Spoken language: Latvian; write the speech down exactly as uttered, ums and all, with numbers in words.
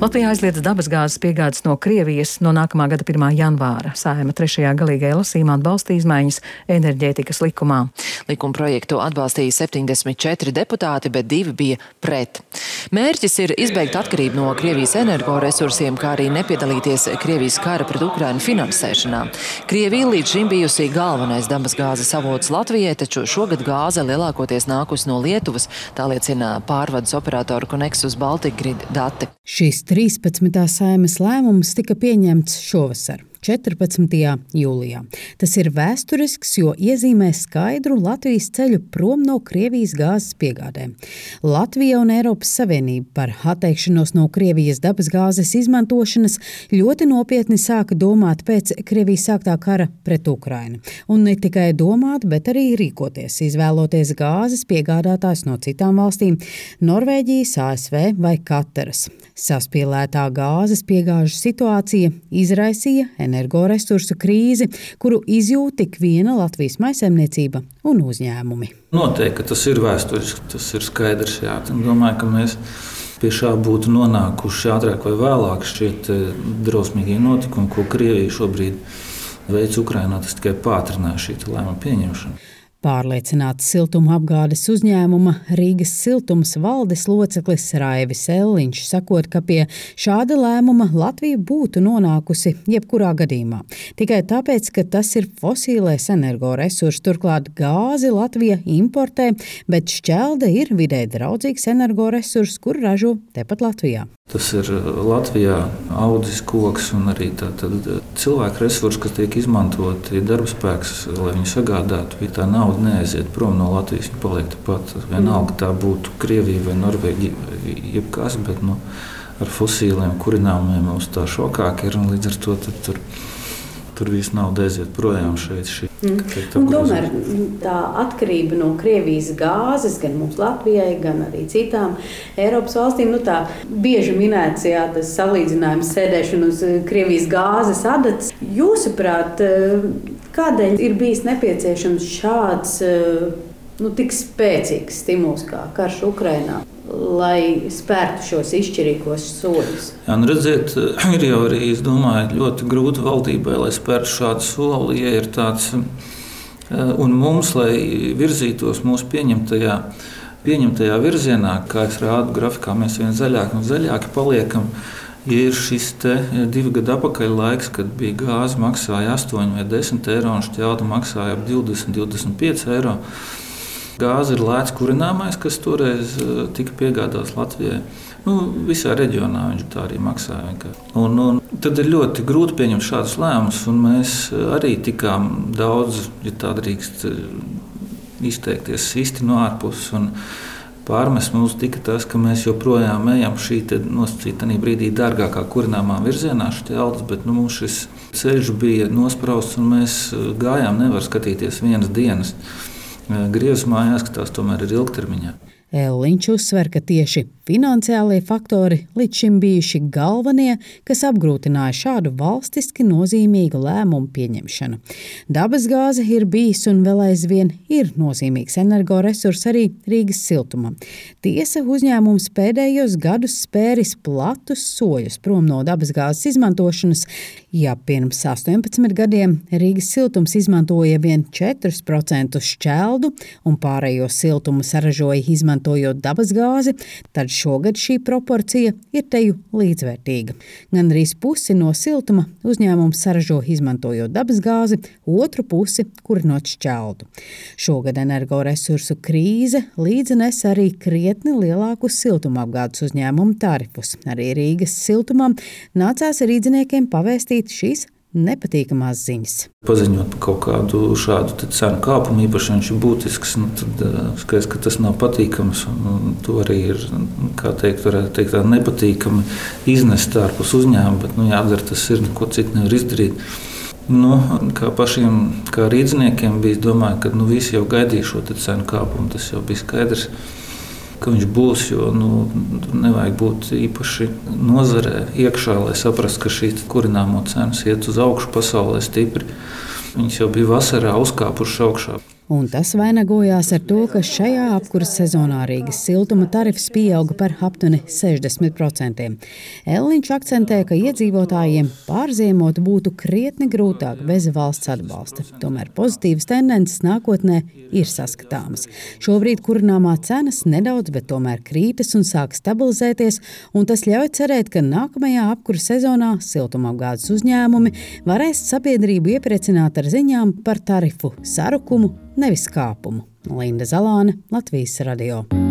Latvijā aizliedz dabasgāzes piegādes no Krievijas no nākamā gada pirmā janvāra. Saeima trešajā galīgajā lasījumā atbalsta izmaiņas enerģētikas likumā. Likuma projektu atbalstīja septiņdesmit četri deputāti, bet divi bija pret. Mērķis ir izbeigt atkarību no Krievijas energoresursiem, kā arī nepiedalīties Krievijas kara pret Ukrainu finansēšanā. Krievija līdz šim bijusi galvenais dabasgāzes avots Latvijai, taču šogad gāze lielākoties nākusi no Lietuvas, tā liecina pārvades operātoru Connexus Baltic Grid dati. Šis trīspadsmitā Saeimas lēmums tika pieņemts šovasar, četrpadsmitajā jūlijā. Tas ir vēsturisks, jo iezīmē skaidru Latvijas ceļu prom no Krievijas gāzes piegādēm. Latvija un Eiropas Savienība par atteikšanos no Krievijas dabasgāzes izmantošanas ļoti nopietni sāka domāt pēc Krievijas sāktā kara pret Ukrainu. Un ne tikai domāt, bet arī rīkoties, izvēloties gāzes piegādātājs no citām valstīm – Norvēģijas, A S V vai Kataras. Saspīlētā gāzes piegāžu situācija izraisīja energoresursu krīzi, kuru izjūt tik viena Latvijas maisaimniecība un uzņēmumi. Noteikti, tas ir vēsturiski, tas ir skaidrs. Jā. Domāju, ka mēs pie šā būtu nonākuši ātrāk vai vēlāk šķiet drausmīgie notikumi, ko Krievija šobrīd veic Ukrainā, tas tikai pātrināja šī lēmuma pieņemšanu. Pārliecināts siltuma apgādes uzņēmuma Rīgas siltums valdes loceklis Raivis Elliņš, sakot, ka pie šāda lēmuma Latvija būtu nonākusi jebkurā gadījumā. Tikai tāpēc, ka tas ir fosīlais energoresurs, turklāt gāzi Latvija importē, bet šķelde ir vidē draudzīgs energoresurs, kur ražo tepat Latvijā. Tas ir Latvijā audzis koks un arī tā, tad cilvēku resursi, kas tiek izmantoti, darbspēks, lai viņi sagādātu, ja tā nauda neaiziet prom no Latvijas, viņa paliek tepat. Vienalga tā būtu Krievija vai Norvēģija vai jebkas, bet nu, ar fosīliem kurināmiem mums tā šokāk ir un līdz ar to tad tur, tur viss nauda aiziet projām šeit. Šī, mm. Un tomēr tā atkarība no Krievijas gāzes, gan mums Latvijai, gan arī citām Eiropas valstīm, nu tā bieži minēts, jā, tas salīdzinājums sēdēšana uz Krievijas gāzes adatas. Jūsuprāt, kādēļ ir bijis nepieciešams šāds nu, tik spēcīgs stimuls kā karš Ukrainā, lai spērtu šos izšķirīgos soļus? Jā, nu redziet, ir jau arī, es domāju, ļoti grūti valdībai, lai spērtu šādu soli, ja ir tāds, un mums, lai virzītos mūsu pieņemtajā, pieņemtajā virzienā, kā es rādu grafikā, mēs vien zaļāki un zaļāki paliekam. Ja ir šis te divi gadu atpakaļ laiks, kad bija gāze maksāja astoņi vai desmit eiro un šķelda maksāja ap divdesmit, divdesmit pieci eiro. Gāze ir lēts kurināmais, kas toreiz tika piegādāts Latvijai. Nu, visā reģionā viņš tā arī maksāja. Un, un tad ir ļoti grūti pieņemt šādus lēmumus, un mēs arī tikām daudz, ja tā drīkst izteikties, sisti no ārpuses. Un pārmest mums tika tas, ka mēs joprojām ejam šī nosacītā brīdī dārgākā kurināmā virzienā šķeldas, bet nu, mums šis ceļš bija nosprausts un mēs gājām, nevar skatīties vienas dienas. Griezumā jāskatās tomēr ir ilgtermiņā. Elliņš uzsver, ka tieši finansiālie faktori līdz šim bijuši galvenie, kas apgrūtināja šādu valstiski nozīmīgu lēmumu pieņemšanu. Dabasgāze ir bijis un vēl aizvien ir nozīmīgs energoresurs arī Rīgas siltumam. Tiesa, uzņēmums pēdējos gadus spēris platus soļus prom no dabasgāzes izmantošanas. Ja pirms astoņpadsmit gadiem Rīgas siltums izmantoja vien četri procenti šķeldu un pārējo siltumu saražoja izmantojot dabasgāzi, tad šogad šī proporcija ir teju līdzvērtīga. Gan arī pusi no siltuma uzņēmums saražo izmantojot dabasgāzi, otru pusi kurinot šķeldu. Šogad energoresursu krīze līdzi nes arī krietni lielākus siltumapgādes uzņēmumu tarifus. Arī Rīgas siltumam nācās rīdziniekiem pavēstīt šīs nepatīkamās ziņas. Paziņot par kaut kādu šādu cenu kāpumu, īpaši viņš ir būtisks, nu, tad skaidrs, ka tas nav patīkams. Un to arī ir, kā teikt, varētu teikt, tā nepatīkami iznest ārpus uzņēmuma, bet nu, jādara tas ir, neko citu nevar izdarīt. Nu, kā pašiem, kā rīdziniekiem bija, domāju, ka nu, visi jau gaidīja šo cenu kāpumu, tas jau bija skaidrs, ka viņš būs, jo nu, nevajag būt īpaši nozarē iekšā, lai saprastu, ka šī kurināmo cenas iet uz augšu pasaulē stipri. Viņas jau bija vasarā uzkāpušas augšā. Un tas vainagojās ar to, ka šajā apkuras sezonā Rīgas siltuma tarifs pieauga par aptuveni sešdesmit procentiem. Elliņš akcentē, ka iedzīvotājiem pārziemot būtu krietni grūtāk bez valsts atbalsta. Tomēr pozitīvas tendences nākotnē ir saskatāmas. Šobrīd kurināmā cenas nedaudz, bet tomēr krītas un sāk stabilizēties, un tas ļauj cerēt, ka nākamajā apkuras sezonā siltumapgādes uzņēmumi varēs sabiedrību iepriecināt ar ziņām par tarifu sarukumu, nevis kāpumu. Linda Zalāne, Latvijas radio.